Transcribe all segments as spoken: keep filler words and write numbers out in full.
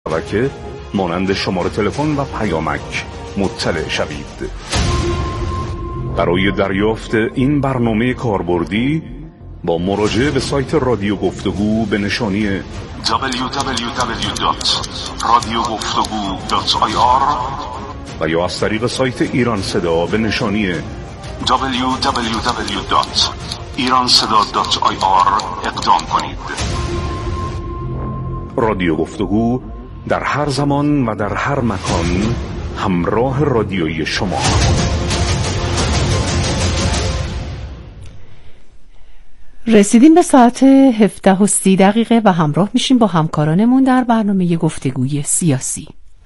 شبکه مانند شماره تلفن و پیامک مطلع شوید. برای دریافت این برنامه کاربردی با مراجعه به سایت رادیو گفتگو به نشانی دبلیو دبلیو دبلیو دات رادیو گفتگو دات آی آر و یا از طریق سایت ایران صدا به نشانی دبلیو دبلیو دبلیو دات ایران صدا دات آی آر اقدام کنید. رادیو گفتگو در هر زمان و در هر مکان همراه رادیویی شما. رسیدیم به ساعت هفده و سی دقیقه و همراه میشیم با همکارانمون در برنامه گفتگوی سیاسی.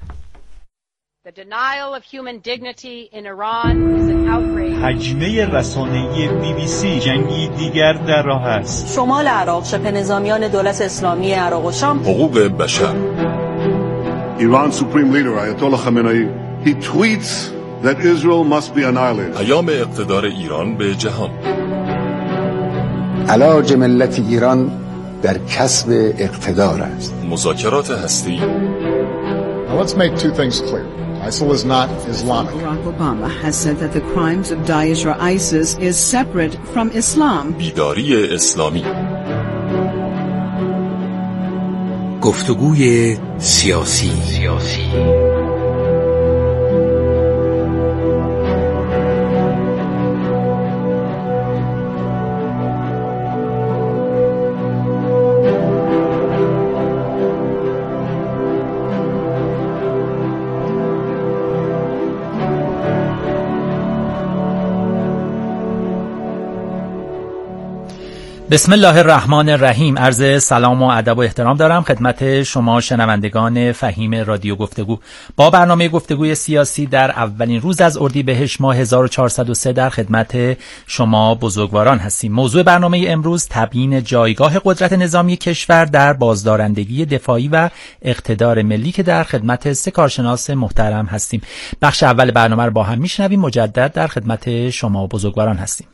هجمه رسانه‌ای بی بی سی، جنگی دیگر در راه است. شمال عراق، شبه نظامیان دولت اسلامی عراق و شام. حقوق بشر. Iran Supreme Leader Ayatollah Khamenei, he tweets that Israel must be annihilated. پیام اقتدار ایران به جهان. علاج ملت ایران در کسب اقتدار است. مذاکرات هستی. Now let's make two things clear. ISIL is not Islamic. Barack Obama has said that the crimes of Daesh or ISIS is separate from Islam. بیداری اسلامی. گفتگوی سیاسی. سیاسی. بسم الله الرحمن الرحیم. عرض سلام و ادب و احترام دارم خدمت شما شنوندگان فهیم رادیو گفتگو. با برنامه گفتگوی سیاسی در اولین روز از اردیبهشت ماه هزار و چهارصد و سه در خدمت شما بزرگواران هستیم. موضوع برنامه امروز تبیین جایگاه قدرت نظامی کشور در بازدارندگی دفاعی و اقتدار ملی که در خدمت سه کارشناس محترم هستیم. بخش اول برنامه رو با هم میشنویم. مجدد در خدمت شما بزرگواران هستیم.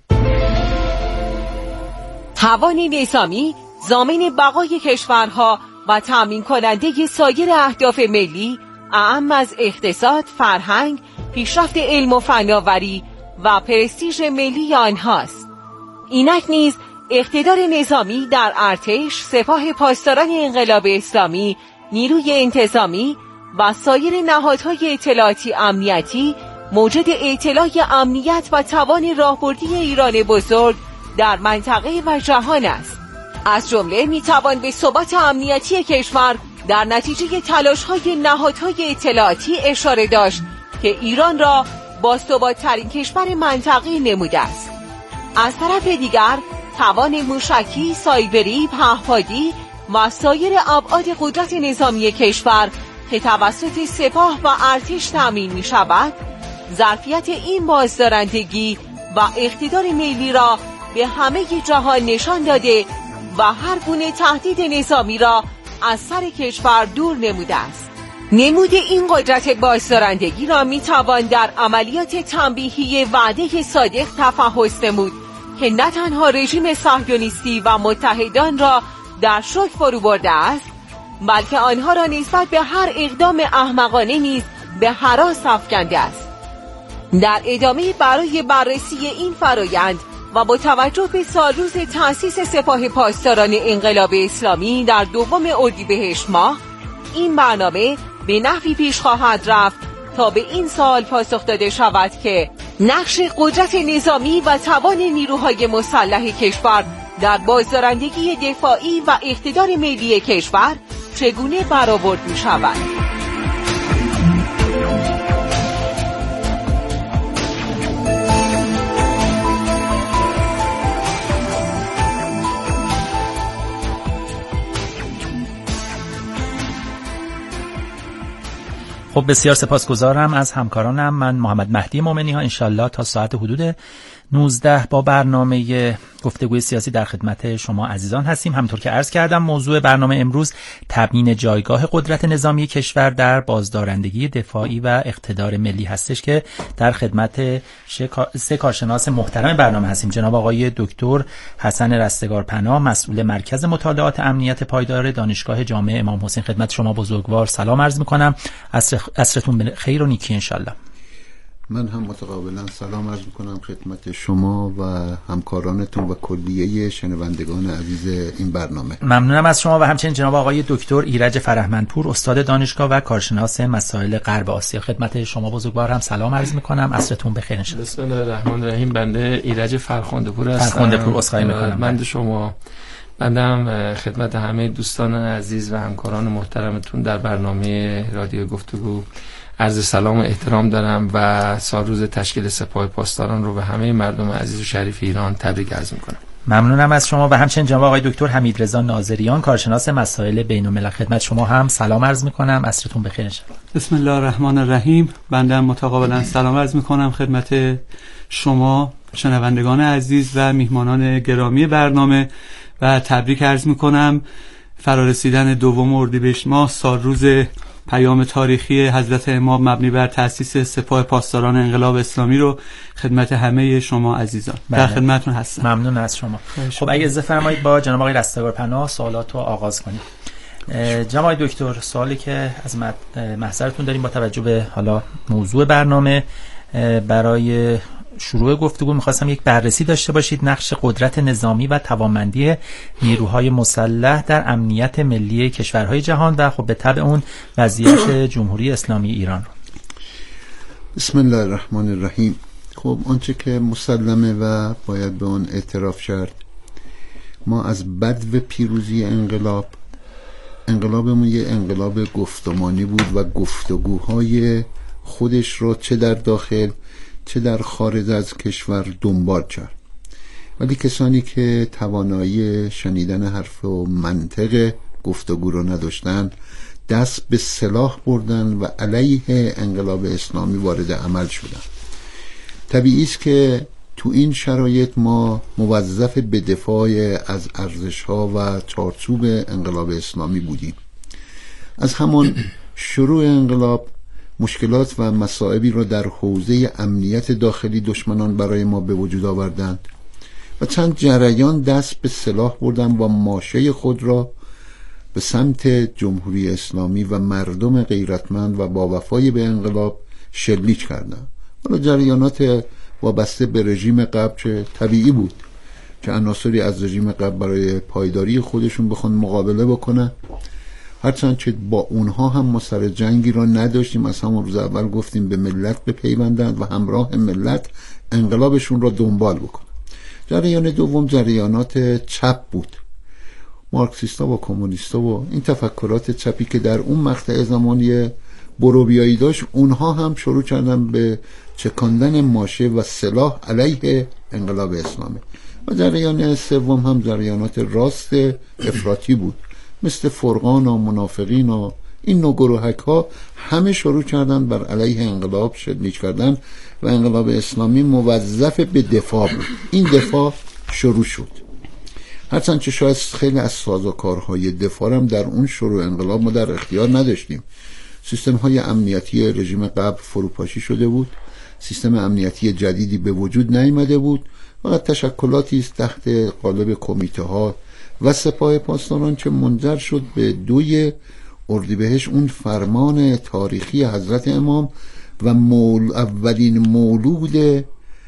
توان نظامی ضامن بقای کشورها و تامین کننده سایر اهداف ملی اعم از اقتصاد، فرهنگ، پیشرفت علم و فناوری و پرستیژ ملی آنهاست. اینک نیز اقتدار نظامی در ارتش، سپاه پاسداران انقلاب اسلامی، نیروی انتظامی و سایر نهادهای اطلاعاتی امنیتی موجد اطلاع امنیت و توان راهبردی ایران بزرگ در منطقه و جهان است. از جمله میتوان به ثبات امنیتی کشور در نتیجه تلاش‌های نهادهای اطلاعاتی اشاره داشت که ایران را با ثبات‌ترین کشور منطقه نموده است. از طرف دیگر توان موشکی، سایبری، پهپادی و سایر ابعاد قدرت نظامی کشور که توسط سپاه و ارتش تامین می‌شود، ظرفیت این بازدارندگی و اقتدار ملی را به همه جهان نشان داده و هر گونه تهدید نظامی را از سر کشور دور نموده است. نمود این قدرت بازدارندگی را میتوان در عملیات تنبیهی وعده صادق تفحص نمود که نه تنها رژیم صهیونیستی و متحدان را در شوک فرو برده است، بلکه آنها را نسبت به هر اقدام احمقانه نیز به هراس افکنده است. در ادامه برای بررسی این فرایند و با توجه به سالروز تأسیس سپاه پاسداران انقلاب اسلامی در دوم اردیبهشت ماه، این برنامه به نحوی پیش خواهد رفت تا به این سوال پاسخ داده شود که نقش قدرت نظامی و توان نیروهای مسلح کشور در بازدارندگی دفاعی و اقتدار ملی کشور چگونه برآورد می شود. خب بسیار سپاسگزارم از همکارانم. من محمد مهدی مومنی ها انشالله تا ساعت حدود نوزده با برنامه گفتگوی سیاسی در خدمت شما عزیزان هستیم. همونطور که عرض کردم موضوع برنامه امروز تبیین جایگاه قدرت نظامی کشور در بازدارندگی دفاعی و اقتدار ملی هستش که در خدمت سه کارشناس محترم برنامه هستیم. جناب آقای دکتر حسن رستگارپناه، مسئول مرکز مطالعات امنیت پایدار دانشگاه جامعه امام حسین. خدمت شما بزرگوار سلام عرض می‌کنم. عصر عصرتون بخیر و نیکی انشالله. من هم متقابلا سلام عرض میکنم خدمت شما و همکارانتون و کلیه شنوندگان عزیز این برنامه. ممنونم از شما و همچنین جناب آقای دکتر ایرج فرهمندپور، استاد دانشگاه و کارشناس مسائل غرب آسیا. خدمت شما بزرگوار هم سلام عرض میکنم. عصرتون بخیر انشالله. بسم الله الرحمن الرحیم. بنده ایرج فرخنده‌پور هستم. فرخنده‌پور اسخای میکنم. بنده شما بنده هم خدمت همه دوستان عزیز و همکاران محترمتون در برنامه رادیو گفتگو عرض سلام و احترام دارم و سال روز تشکیل سپاه پاسداران رو به همه مردم عزیز و شریف ایران تبریک عرض میکنم. ممنونم از شما و همچنین جناب آقای دکتر حمیدرضا ناظریان، کارشناس مسائل بین‌الملل. خدمت شما هم سلام عرض میکنم. عصرتون بخیر انشالله. بسم الله الرحمن الرحیم. بنده متقابلا سلام عرض میکنم خدمت شما شنوندگان عزیز و میهمانان گرامی برنامه و تبریک عرض میکنم فرارسیدن دوم اردیبهشت ماه، سال روز پیام تاریخی حضرت امام مبنی بر تأسیس سپاه پاسداران انقلاب اسلامی رو خدمت همه شما عزیزان بله. در خدمتتون هستم. ممنون از شما. خب اگه اجازه فرمایید با جناب آقای رستگارپناه سوالات رو آغاز کنیم. جناب آقای دکتر، سوالی که از محضرتون داریم با توجه به حالا موضوع برنامه، برای شروع گفتگو می‌خواستم یک بررسی داشته باشید نقش قدرت نظامی و توانمندی نیروهای مسلح در امنیت ملی کشورهای جهان و خب به تبع اون وضعیت جمهوری اسلامی ایران. بسم الله الرحمن الرحیم. خب آنچه که مسلمه و باید به آن اعتراف کرد، ما از بدو پیروزی انقلاب انقلابمون یه انقلاب گفتمانی بود و گفتگوهای خودش رو چه در داخل چه در خارج از کشور دنبال کرد، ولی کسانی که توانایی شنیدن حرف و منطق گفتگو رو نداشتن دست به سلاح بردن و علیه انقلاب اسلامی وارد عمل شدن. طبیعی است که تو این شرایط ما موظف به دفاع از ارزش‌ها و چارچوب انقلاب اسلامی بودیم. از همان شروع انقلاب مشکلات و مصائبی را در حوزه امنیت داخلی دشمنان برای ما به وجود آوردند و چند جریان دست به سلاح بردن و ماشه خود را به سمت جمهوری اسلامی و مردم غیرتمند و با وفای به انقلاب شلیک کردند. حالا جریانات وابسته به رژیم قبل چه طبیعی بود که عناصری از رژیم قبل برای پایداری خودشون بخوان مقابله بکنن، هرچند که با اونها هم ما سر جنگی را نداشتیم. از همون روز اول گفتیم به ملت بپیوندند و همراه ملت انقلابشون را دنبال بکنن. جریان دوم جریانات چپ بود، مارکسیستا و کمونیستا و این تفکرات چپی که در اون مقطع زمانی بروبیایی داشت، اونها هم شروع کردن به چکاندن ماشه و سلاح علیه انقلاب اسلامی. و جریان سوم هم جریانات راست افراطی بود، مثل فرقان و منافقین و این نوع گروهک ها همه شروع کردن بر علیه انقلاب شلیک کردن و انقلاب اسلامی موظف به دفاع بود. این دفاع شروع شد، هرچند که شاید خیلی از سازوکارهای دفاع هم در اون شروع انقلاب ما در اختیار نداشتیم. سیستم های امنیتی رژیم قبل فروپاشی شده بود، سیستم امنیتی جدیدی به وجود نیامده بود، فقط تشکلاتی است تحت قالب کمیته ها و سپاه پاسداران که منجر شد به دوی اردیبهشت اون فرمان تاریخی حضرت امام و مول اولین مولود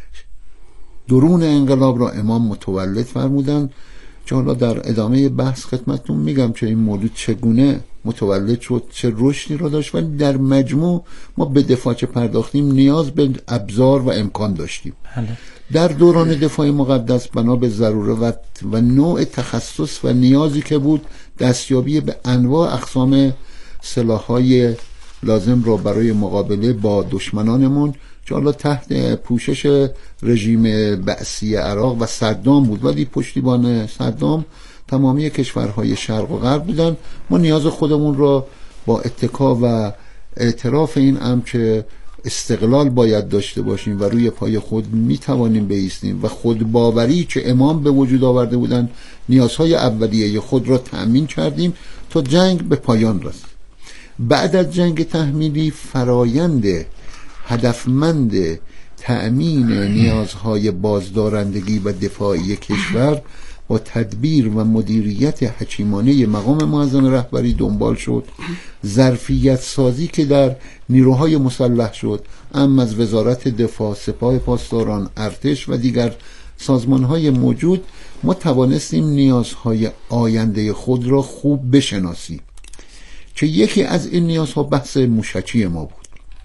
درون انقلاب را امام متولد فرمودن، که حالا در ادامه بحث خدمتتون میگم که این مولود چگونه متولد شد، چه رشدی را داشت، ولی در مجموع ما به دفاع چه پرداختیم نیاز به ابزار و امکان داشتیم. هله. در دوران دفاع مقدس بنا به ضرورت و نوع تخصص و نیازی که بود، دستیابی به انواع اقسام سلاح‌های لازم را برای مقابله با دشمنانمون که حالا تحت پوشش رژیم بعثی عراق و صدام بود، ولی پشتیبان صدام تمامی کشورهای شرق و غرب بودن. ما نیاز خودمون را با اتکا و اعتراف این امر که استقلال باید داشته باشیم و روی پای خود میتوانیم بایستیم و خودباوری که امام به وجود آورده بودن، نیازهای اولیه خود را تأمین کردیم تا جنگ به پایان رسید. بعد از جنگ تحمیلی فرایند هدفمند تأمین نیازهای بازدارندگی و دفاعی کشور با تدبیر و مدیریت حکیمانه مقام معظم رهبری دنبال شد. ظرفیت سازی که در نیروهای مسلح شد، اما از وزارت دفاع، سپاه پاسداران، ارتش و دیگر سازمانهای موجود، ما توانستیم نیازهای آینده خود را خوب بشناسیم که یکی از این نیازها بحث موشکی ما بود.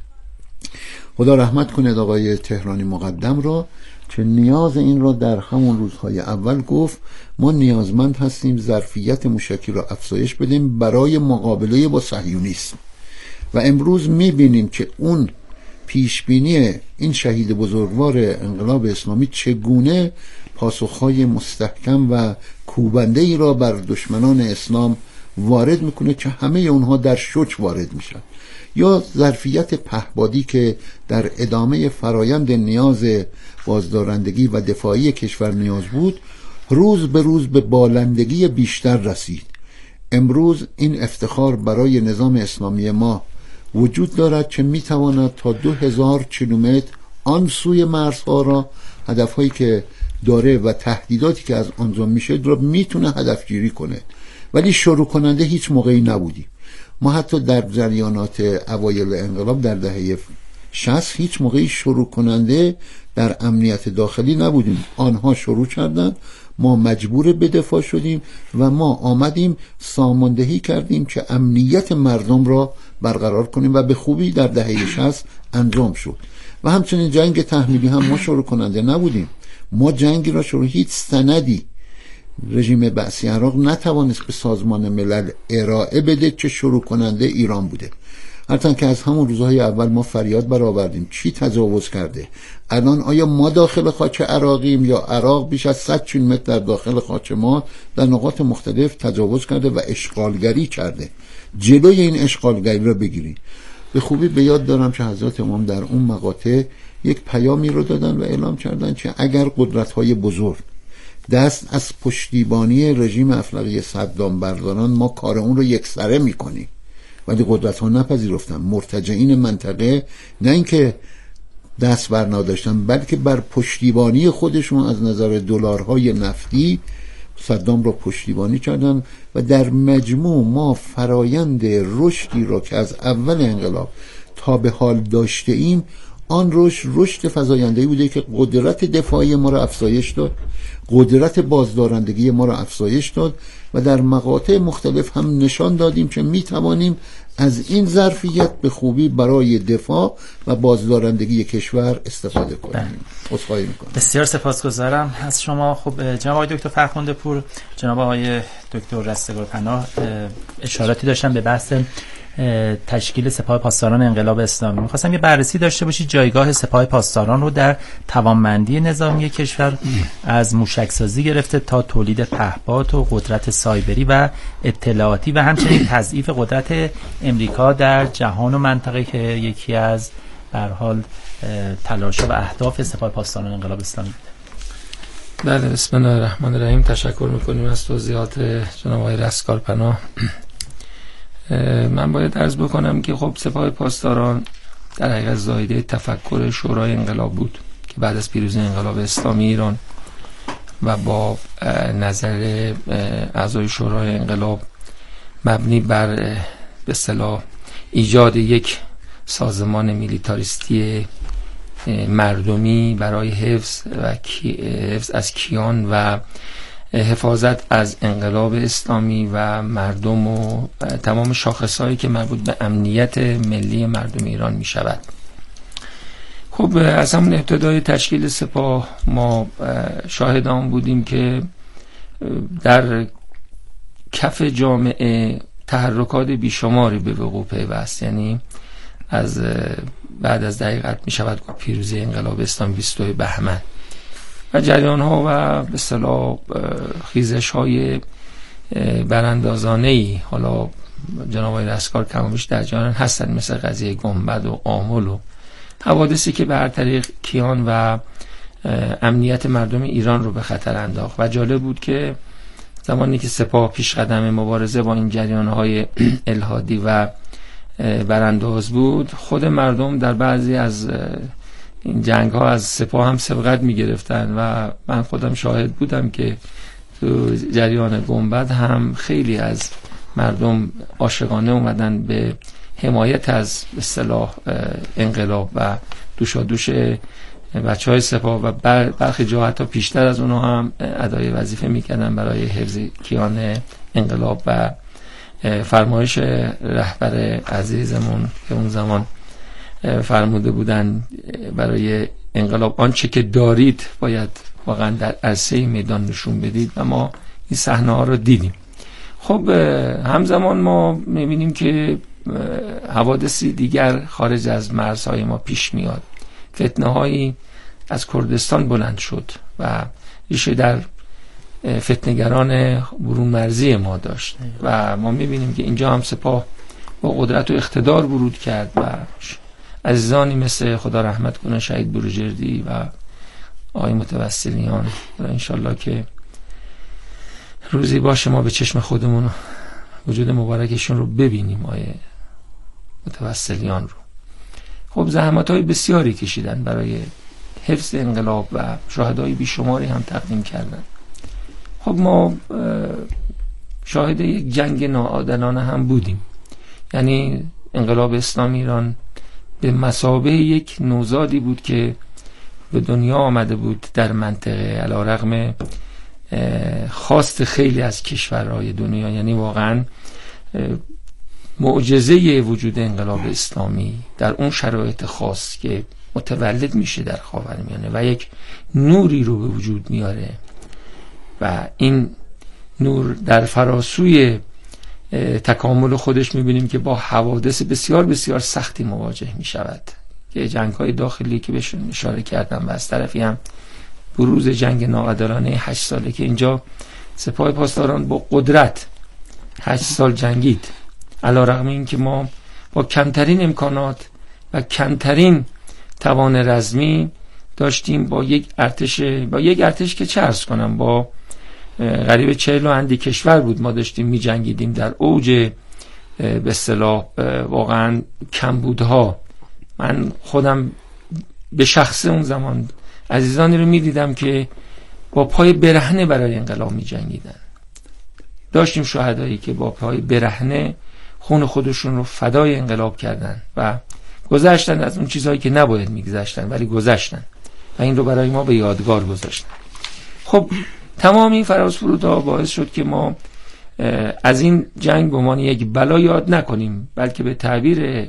خدا رحمت کنه آقای تهرانی مقدم را که نیاز این را در همون روزهای اول گفت ما نیازمند هستیم ظرفیت موشکی را افزایش بدیم برای مقابله با صهیونیسم. و امروز میبینیم که اون پیشبینی این شهید بزرگوار انقلاب اسلامی چگونه پاسخهای مستحکم و کوبنده ای را بر دشمنان اسلام وارد میکنه که همه اونها در شوک وارد میشن. یا ظرفیت پهپادی که در ادامه فرایند نیاز بازدارندگی و دفاعی کشور نیاز بود، روز به روز به بالندگی بیشتر رسید. امروز این افتخار برای نظام اسلامی ما وجود دارد که میتواند تا دو هزار کیلومتر آن سوی مرزها را، هدفهایی که داره و تهدیداتی که از آنجا میشه را میتونه هدفگیری کنه. ولی شروع کننده هیچ موقعی نبودیم. ما حتی در جریانات اوایل انقلاب در دهه شصت هیچ موقعی شروع کننده در امنیت داخلی نبودیم. آنها شروع کردند، ما مجبور به دفاع شدیم و ما آمدیم ساماندهی کردیم که امنیت مردم را برقرار کنیم و به خوبی در دهه شصت انجام شد. و همچنین جنگ تحمیلی هم ما شروع کننده نبودیم. ما جنگی را شروع، هیچ سندی رژیم بعثی عراق نتوانست به سازمان ملل ارائه بده که شروع کننده ایران بوده. هرچند که از همون روزهای اول ما فریاد برآوردیم چی تجاوز کرده. الان آیا ما داخل خاک عراقیم یا عراق بیش از صد کیلومتر در داخل خاک ما در نقاط مختلف تجاوز کرده و اشغالگری کرده؟ جلوی این اشغالگری را بگیریم. به خوبی به یاد دارم که حضرت امام در اون مقاطع یک پیامی رو دادن و اعلام کردن که اگر قدرت‌های بزرگ دست از پشتیبانی رژیم افلاقی صدام بردارن، ما کار اون رو یکسره میکنیم. ولی قدرت ها نپذیرفتن. مرتجعین منطقه نه اینکه دست بر نداشتن، بلکه بر پشتیبانی خودشون از نظر دلارهای نفتی صدام را پشتیبانی کردن و در مجموع ما فرایند رشدی را که از اول انقلاب تا به حال داشته ایم، آن رشد رشد فزاینده‌ای بوده که قدرت دفاعی ما را افزایش داد، قدرت بازدارندگی ما را افزایش داد و در مقاطع مختلف هم نشان دادیم که می توانیم از این ظرفیت به خوبی برای دفاع و بازدارندگی کشور استفاده کنیم. عذرخواهی می‌کنم. بسیار سپاسگزارم از شما. خب جناب آقای دکتر فرخنده پور، جناب آقای دکتر رستگار پناه اشاراتی داشتن به بحث تشکیل سپاه پاسداران انقلاب اسلامی. می‌خواستم یه بررسی داشته باشید جایگاه سپاه پاسداران رو در توانمندی نظامی کشور، از موشکسازی گرفته تا تولید پهپاد و قدرت سایبری و اطلاعاتی و همچنین تضعیف قدرت امریکا در جهان و منطقه که یکی از به هر حال تلاش‌ها و اهداف سپاه پاسداران انقلاب اسلامی بوده. بله، بسم الله الرحمن الرحیم. تشکر می‌کنیم از توضیحات جناب آقای رستگار پناه. من باید عرض بکنم که خب سپاه پاسداران در حقیقت زایده تفکر شورای انقلاب بود که بعد از پیروزی انقلاب اسلامی ایران و با نظر اعضای شورای انقلاب مبنی بر به اصطلاح ایجاد یک سازمان میلیتاریستی مردمی برای حفظ و حفظ از کیان و حفاظت از انقلاب اسلامی و مردم و تمام شاخصهایی که مربوط به امنیت ملی مردم ایران می شود. خب از همون ابتدای تشکیل سپاه ما شاهد آن بودیم که در کف جامعه تحرکات بیشماری به وقوع پیوست. یعنی از بعد از دقیقت می شود پیروزی انقلاب اسلامی بیست و دو بهمن و جریان ها و به اصطلاح خیزش های براندازانه ای، حالا جناب آقای رستگار کمابیش در جریان هستن، مثل قضیه گنبد و آمل و حوادثی که به هر طریق کیان و امنیت مردم ایران رو به خطر انداخت. و جالب بود که زمانی که سپاه پیش قدم مبارزه با این جریان‌های الحادی و برانداز بود، خود مردم در بعضی از این جنگ‌ها از سپاه هم سبقت می‌گرفتن و من خودم شاهد بودم که تو جریان گنبد هم خیلی از مردم عاشقانه اومدن به حمایت از اصطلاح انقلاب و دوشادوش بچه‌های سپاه و برخی جا حتی پیشتر از اونها هم ادای وظیفه میکردن برای حفظ کیان انقلاب و فرمایش رهبر عزیزمون که اون زمان فرموده بودن برای انقلاب آنچه که دارید باید واقعا در عرصه میدان نشون بدید و ما این صحنه ها رو دیدیم. خب همزمان ما میبینیم که حوادثی دیگر خارج از مرزهای ما پیش میاد. فتنه هایی از کردستان بلند شد و ریشه در فتنه‌گران برون مرزی ما داشت و ما میبینیم که اینجا هم سپاه با قدرت و اقتدار ورود کرد و عزیزانی مثل خدا رحمت کنه شهید بروجردی و آقای متوسلیان و انشالله که روزی باشه ما به چشم خودمون وجود مبارکشون رو ببینیم، آقای متوسلیان رو. خب زحمت‌های بسیاری کشیدن برای حفظ انقلاب و شهدای بیشماری هم تقدیم کردن. خب ما شاهد یک جنگ ناعادلانه هم بودیم، یعنی انقلاب اسلامی ایران به مثابه یک نوزادی بود که به دنیا آمده بود در منطقه علیرغم خواست خیلی از کشورهای دنیا، یعنی واقعا معجزه وجود انقلاب اسلامی در اون شرایط خاص که متولد میشه در خاورمیانه و یک نوری رو به وجود میاره و این نور در فراسوی تکامل خودش میبینیم که با حوادث بسیار بسیار سختی مواجه میشود که جنگ‌های داخلی که بهشون اشاره کردم و از طرفی هم بروز جنگ ناعادلانه هشت ساله که اینجا سپاه پاسداران با قدرت هشت سال جنگید، علیرغم این که ما با کمترین امکانات و کمترین توان رزمی داشتیم با یک ارتش با یک ارتش که چه عرض کنم با قریب چهل و اندی کشور بود ما داشتیم می جنگیدیم در اوج به اصطلاح واقعا کمبودها. من خودم به شخص اون زمان عزیزانی رو می دیدم که با پای برهنه برای انقلاب می جنگیدن. داشتیم شهدایی که با پای برهنه خون خودشون رو فدای انقلاب کردن و گذشتن از اون چیزهایی که نباید میگذشتن ولی گذشتن و این رو برای ما به یادگار گذاشتن. خب تمام این فراز فرودها باعث شد که ما از این جنگ به عنوان یک بلا یاد نکنیم، بلکه به تعبیر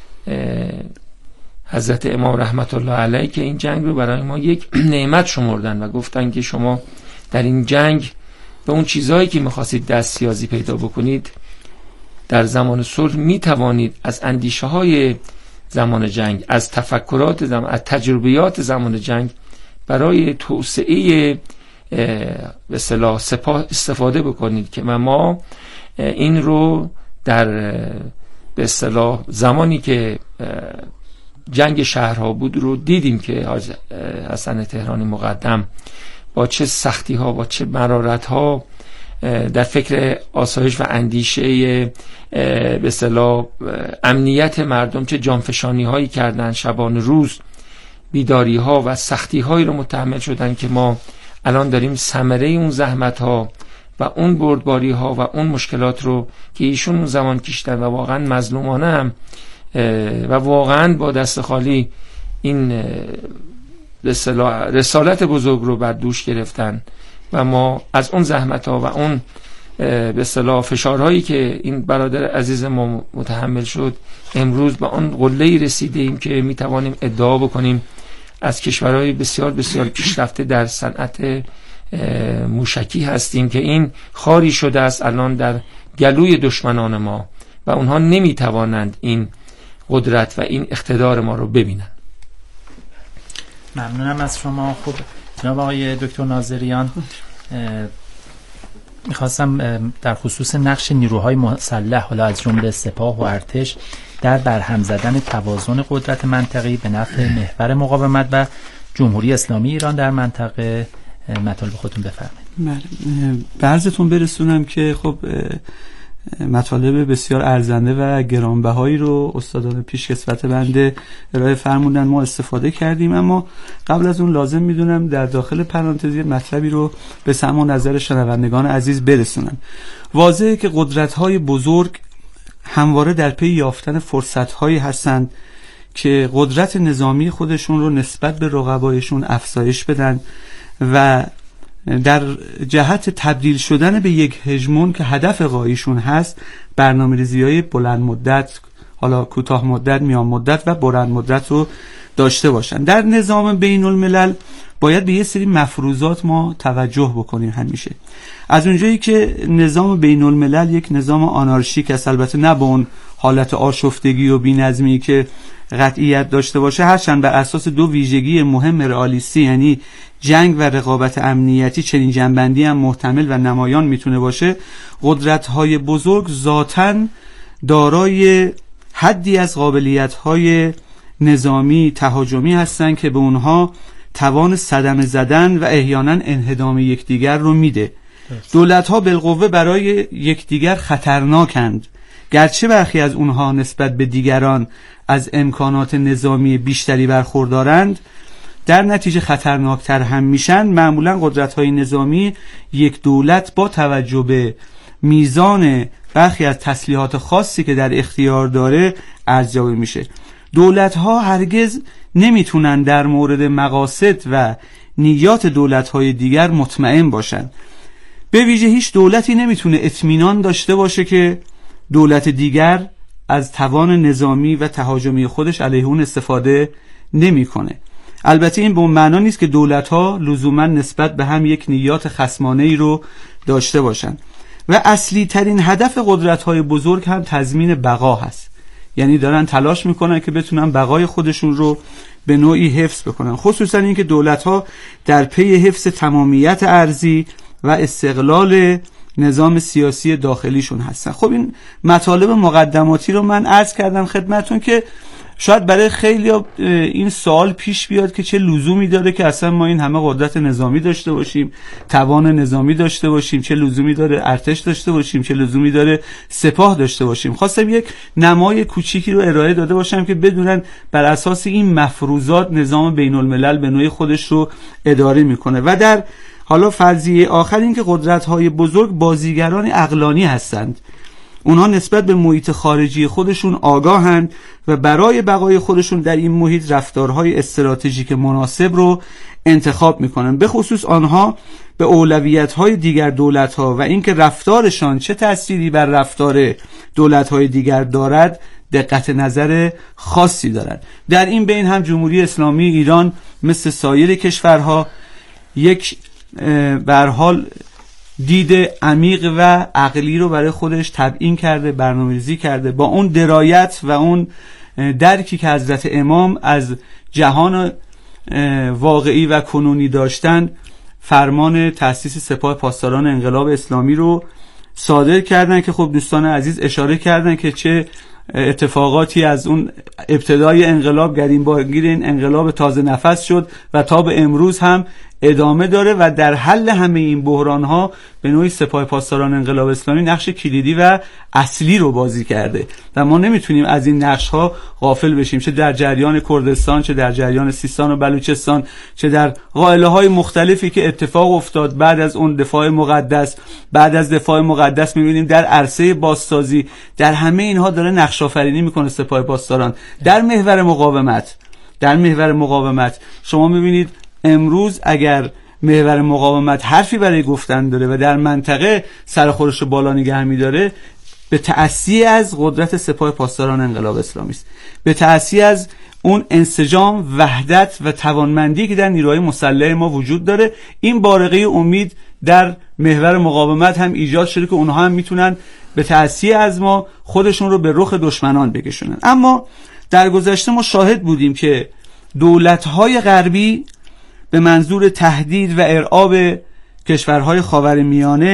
حضرت امام رحمت الله علیه که این جنگ رو برای ما یک نعمت شمردن و گفتن که شما در این جنگ به اون چیزهایی که می‌خواستید دستیازی پیدا بکنید در زمان صلح می‌توانید از اندیشه‌های زمان جنگ، از تفکرات زمان، از تجربیات زمان جنگ برای توسعه به اصطلاح سپاه استفاده بکنید که ما این رو در به اصطلاح زمانی که جنگ شهرها بود رو دیدیم که حاج حسن تهرانی مقدم با چه سختی ها با چه مرارت ها در فکر آسایش و اندیشه به اصطلاح امنیت مردم چه جانفشانی هایی کردن، شبان روز بیداری ها و سختی هایی رو متحمل شدن که ما الان داریم ثمره اون زحمت ها و اون بردباری ها و اون مشکلات رو که ایشون اون زمان کشیدن و واقعا مظلومانه هم و واقعا با دست خالی این رسالت بزرگ رو بر دوش گرفتن و ما از اون زحمت ها و اون به اصطلاح فشارهایی که این برادر عزیز ما متحمل شد امروز به اون قله‌ای رسیده ایم که می توانیم ادعا بکنیم از کشورهای بسیار بسیار پیشرفته در صنعت موشکی هستیم که این خاری شده است الان در گلوی دشمنان ما و اونها نمی توانند این قدرت و این اقتدار ما رو ببینن. ممنونم از شما. خب جناب آقای دکتر ناظریان، میخواستم در خصوص نقش نیروهای مسلح حالا از جمله سپاه و ارتش در برهم زدن توازن قدرت منطقی به نفع محور مقاومت و جمهوری اسلامی ایران در منطقه مطالب خودتون بفرمایید. به عرضتون برسونم که خب مطالب بسیار ارزنده و گرانبهایی رو استادان پیشکسوت بنده ارائه فرمودن، ما استفاده کردیم. اما قبل از اون لازم میدونم در داخل پرانتزی مطلبی رو به سمع و نظر شنوندگان عزیز برسونم. واضحه که قدرت‌های بزرگ همواره در پی یافتن فرصت‌هایی هستند که قدرت نظامی خودشون رو نسبت به رقبایشون افزایش بدن و در جهت تبدیل شدن به یک هژمون که هدف غایشون هست برنامه‌ریزی‌های بلند مدت، حالا کوتاه مدت، میان مدت و بلند مدت رو داشته باشن. در نظام بین الملل باید به یه سری مفروضات ما توجه بکنیم. همیشه از اونجایی که نظام بین الملل یک نظام آنارشیک است، البته نه به اون حالت آشفتگی و بی‌نظمی که قطعیت داشته باشه، هرچند بر اساس دو ویژگی مهم رئالیستی یعنی جنگ و رقابت امنیتی چنین جنبندی هم محتمل و نمایان میتونه باشه، قدرت‌های بزرگ ذاتاً دارای حدی از قابلیت‌های نظامی تهاجمی هستن که به اونها توان صدمه زدن و احیانا انهدام یکدیگر رو میده. دولت‌ها بالقوه برای یکدیگر خطرناکند، گرچه برخی از اونها نسبت به دیگران از امکانات نظامی بیشتری برخوردارند، در نتیجه خطرناکتر هم میشن. معمولا قدرت‌های نظامی یک دولت با توجه به میزان برخی از تسلیحات خاصی که در اختیار داره ارزیابی میشه. دولت‌ها هرگز نمیتونن در مورد مقاصد و نیات دولت‌های دیگر مطمئن باشن. به ویژه هیچ دولتی نمیتونه اطمینان داشته باشه که دولت دیگر از توان نظامی و تهاجمی خودش علیه اون استفاده نمیکنه. البته این به اون معنا نیست که دولت‌ها لزوما نسبت به هم یک نیات خصمانه‌ای رو داشته باشن. و اصلی ترین هدف قدرت‌های بزرگ هم تضمین بقا هست، یعنی دارن تلاش میکنن که بتونن بقای خودشون رو به نوعی حفظ بکنن، خصوصا اینکه دولت‌ها در پی حفظ تمامیت ارضی و استقلال نظام سیاسی داخلیشون هستن. خب این مطالب مقدماتی رو من عرض کردم خدمتون که شاید برای خیلی این سوال پیش بیاد که چه لزومی داره که اصلا ما این همه قدرت نظامی داشته باشیم، توان نظامی داشته باشیم، چه لزومی داره ارتش داشته باشیم، چه لزومی داره سپاه داشته باشیم. خواستم یک نمای کوچیکی رو ارائه داده باشم که بدونن بر اساس این مفروضات نظام بین الملل به نوعی خودش رو اداره میکنه. و در حالا فرضیه آخر این که قدرت‌های بزرگ بازیگران عقلانی هستند، اونها نسبت به محیط خارجی خودشون آگاهند و برای بقای خودشون در این محیط رفتارهای استراتژیک مناسب رو انتخاب میکنن. به خصوص آنها به اولویت‌های دیگر دولت‌ها و اینکه رفتارشان چه تأثیری بر رفتار دولت‌های دیگر دارد دقت نظر خاصی دارند. در این بین هم جمهوری اسلامی ایران مثل سایر کشورها یک به هر حال دید عمیق و عقلی رو برای خودش تبیین کرده، برنامه‌ریزی کرده، با اون درایت و اون درکی که حضرت امام از جهان واقعی و کنونی داشتن، فرمان تأسیس سپاه پاسداران انقلاب اسلامی رو صادر کردن که خب دوستان عزیز اشاره کردن که چه اتفاقاتی از اون ابتدای انقلاب گریم‌بارگیر این انقلاب تازه نفس شد و تا به امروز هم ادامه داره و در حل همه این بحران‌ها به نوعی سپاه پاسداران انقلاب اسلامی نقش کلیدی و اصلی رو بازی کرده و ما نمیتونیم از این نقش‌ها غافل بشیم، چه در جریان کردستان، چه در جریان سیستان و بلوچستان، چه در قائله‌های مختلفی که اتفاق افتاد بعد از اون دفاع مقدس. بعد از دفاع مقدس می‌بینیم در عرصه بازسازی، در همه اینها داره نقش آفرینی میکنه سپاه پاسداران. در محور مقاومت در محور مقاومت شما می‌بینید امروز اگر محور مقاومت حرفی برای گفتن داره و در منطقه سرخورش بالا نگه می‌داره، به تأثیر از قدرت سپاه پاسداران انقلاب اسلامی است، به تأثیر از اون انسجام، وحدت و توانمندی که در نیروهای مسلح ما وجود داره. این بارقه امید در محور مقاومت هم ایجاد شده که اونها هم میتونن به تأثیر از ما خودشون رو به رخ دشمنان بکشونن. اما در گذشته ما شاهد بودیم که دولت‌های غربی به منظور تهدید و ارعاب کشورهای خاورمیانه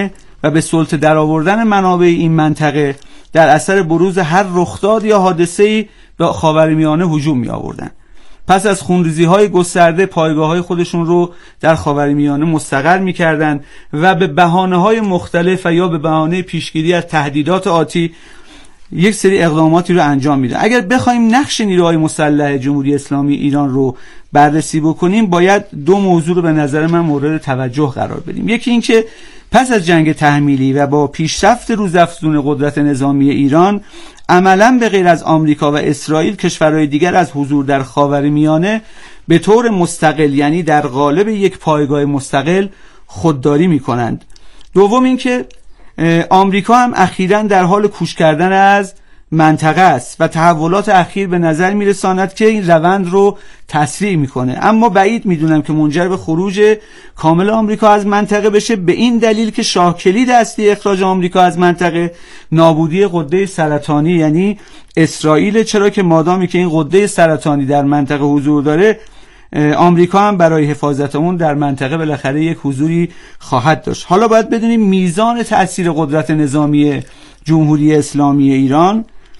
و به سلطه درآوردن منابع این منطقه در اثر بروز هر رخداد یا حادثه‌ای به خاورمیانه هجوم می‌آوردند. پس از خونریزی‌های گسترده پایگاه‌های خودشون رو در خاورمیانه مستقر می‌کردند و به بهانه‌های مختلف و یا به بهانه پیشگیری از تهدیدات آتی یک سری اقداماتی رو انجام میدن. اگر بخوایم نقش نیروهای مسلح جمهوری اسلامی ایران رو بررسی بکنیم باید دو موضوع رو به نظر من مورد توجه قرار بدیم. یکی این که پس از جنگ تحمیلی و با پیشرفت روزافزون قدرت نظامی ایران عملاً به غیر از آمریکا و اسرائیل کشورهای دیگر از حضور در خاورمیانه به طور مستقل یعنی در قالب یک پایگاه مستقل خودداری میکنند. دوم این که آمریکا هم اخیراً در حال کوچ کردن از منطقه است و تحولات اخیر به نظر میرساند که این روند رو تسریع میکنه، اما بعید میدونم که منجر به خروج کامل آمریکا از منطقه بشه، به این دلیل که شاه کلید اصلی اخراج آمریکا از منطقه نابودی غده سرطانی یعنی اسرائیل، چرا که مادامی که این غده سرطانی در منطقه حضور داره آمریکا هم برای حفاظت اون در منطقه بالاخره یک حضوری خواهد داشت. حالا باید بدونیم میزان تأثیر قدرت نظامی جمهوری اسلامی ایران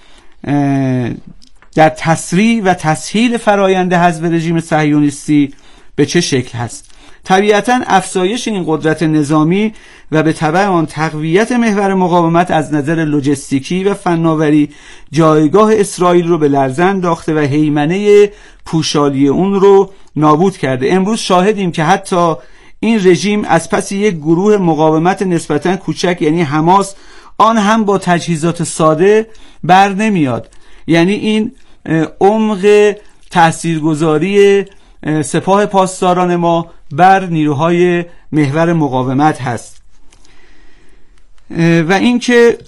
در تسریع و تسهیل فرایند حذف رژیم صهیونیستی به چه شکل هست. طبیعتاً افزایش این قدرت نظامی و به تبع آن تقویت محور مقاومت از نظر لوجستیکی و فناوری جایگاه اسرائیل رو به لرزه انداخته و هیمنه پوشالی اون رو نابود کرده. امروز شاهدیم که حتی این رژیم از پس یک گروه مقاومت نسبتاً کوچک یعنی حماس، آن هم با تجهیزات ساده بر نمیاد. یعنی این عمق تاثیرگذاری سپاه پاسداران ما بر نیروهای محور مقاومت هست و اینکه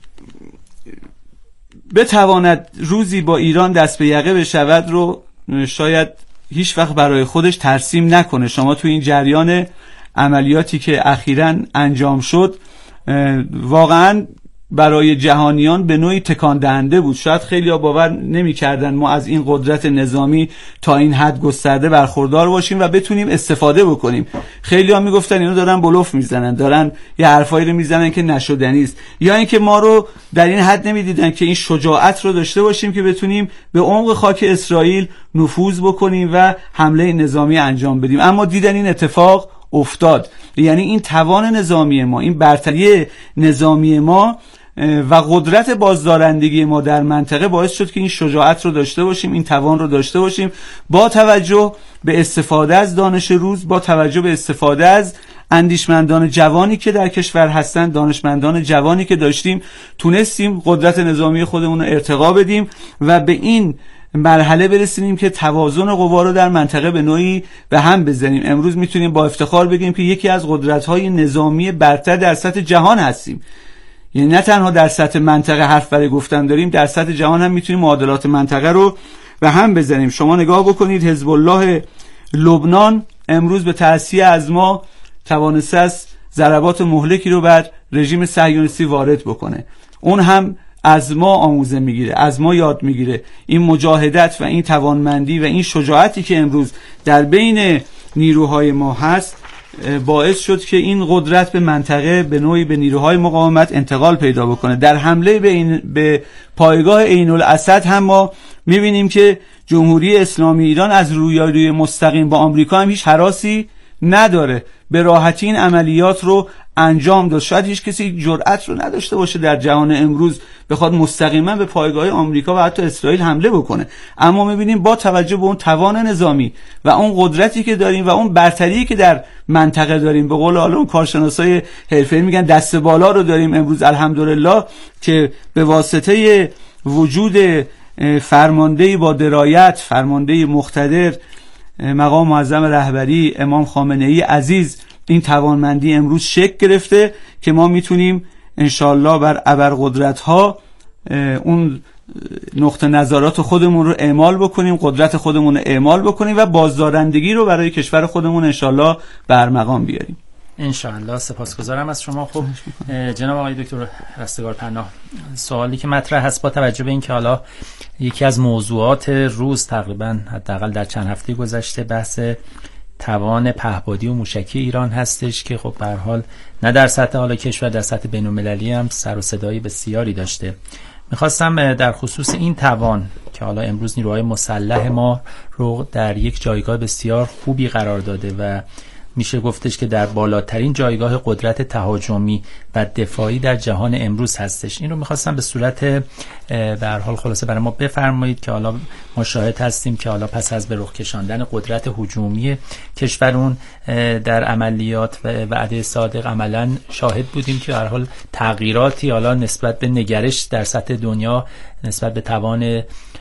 بتواند روزی با ایران دست به یقه بشود رو شاید هیچ وقت برای خودش ترسیم نکنه. شما تو این جریان عملیاتی که اخیراً انجام شد واقعاً برای جهانیان به نوعی تکان دهنده بود. شاید خیلی‌ها باور نمی‌کردن ما از این قدرت نظامی تا این حد گسترده برخوردار باشیم و بتونیم استفاده بکنیم. خیلی‌ها میگفتن اینا دارن بلوف میزنن، دارن یه حرفایی رو میزنن که نشدنی است، یا اینکه ما رو در این حد نمیدیدن که این شجاعت رو داشته باشیم که بتونیم به عمق خاک اسرائیل نفوذ بکنیم و حمله نظامی انجام بدیم. اما دیدن این اتفاق افتاد. یعنی این توان نظامی ما، این برتری نظامی ما و قدرت بازدارندگی ما در منطقه باعث شد که این شجاعت رو داشته باشیم، این توان رو داشته باشیم، با توجه به استفاده از دانش روز، با توجه به استفاده از اندیشمندان جوانی که در کشور هستن، دانشمندان جوانی که داشتیم، تونستیم قدرت نظامی خودمون رو ارتقا بدیم و به این مرحله برسیم که توازن قوا رو در منطقه به نوعی به هم بزنیم. امروز میتونیم با افتخار بگیم که یکی از قدرت‌های نظامی برتر در سطح جهان هستیم. یعنی نه تنها در سطح منطقه حرف برای گفتن داریم، در سطح جهان هم میتونیم معادلات منطقه رو به هم بزنیم. شما نگاه بکنید حزب الله لبنان امروز به تأسیه از ما توانسته است ضربات مهلکی رو بر رژیم صهیونیستی وارد بکنه. اون هم از ما آموزه میگیره، از ما یاد میگیره. این مجاهدت و این توانمندی و این شجاعتی که امروز در بین نیروهای ما هست باعث شد که این قدرت به منطقه به نوعی به نیروهای مقاومت انتقال پیدا بکنه. در حمله به, این به پایگاه عین الاسد هم ما میبینیم که جمهوری اسلامی ایران از رویارویی مستقیم با آمریکا هم هیچ هراسی نداره، به راحتی این عملیات رو انجام داد. شاید هیچ کسی جرأت رو نداشته باشه در جهان امروز بخواد مستقیما به پایگاه آمریکا و حتی اسرائیل حمله بکنه، اما می‌بینیم با توجه به اون توان نظامی و اون قدرتی که داریم و اون برتری که در منطقه داریم، به قول اون کارشناسای حرفه‌ای میگن دست بالا رو داریم امروز الحمدلله، که به واسطه وجود فرماندهی با درایت، فرماندهی مقتدر، مقام معظم رهبری امام خامنه‌ای عزیز، این توانمندی امروز شکل گرفته که ما میتونیم انشالله بر ابرقدرت‌ها اون نقطه نظرات خودمون رو اعمال بکنیم، قدرت خودمون رو اعمال بکنیم و بازدارندگی رو برای کشور خودمون انشالله بر مقام بیاریم. انشالله. سپاسگزارم از شما. خب جناب آقای دکتر رستگار پناه، سوالی که مطرح هست با توجه به اینکه حالا یکی از موضوعات روز تقریبا حداقل در چند هفته گذشته بحث توان پهپادی و موشکی ایران هستش که خب به هر حال نه در سطح حالا کشور، در سطح بین‌المللی هم سر و صدای بسیاری داشته. میخواستم در خصوص این توان که حالا امروز نیروهای مسلح ما رو در یک جایگاه بسیار خوبی قرار داده و میشه گفتش که در بالاترین جایگاه قدرت تهاجمی و دفاعی در جهان امروز هستش. این رو میخواستم به صورت به هر حال خلاصه برای ما بفرمایید که حالا ما شاهد هستیم که حالا پس از به رخ کشاندن قدرت هجومی کشورون در عملیات و وعده صادق عملاً شاهد بودیم که به هر حال تغییراتی حالا نسبت به نگرش در سطح دنیا نسبت به توان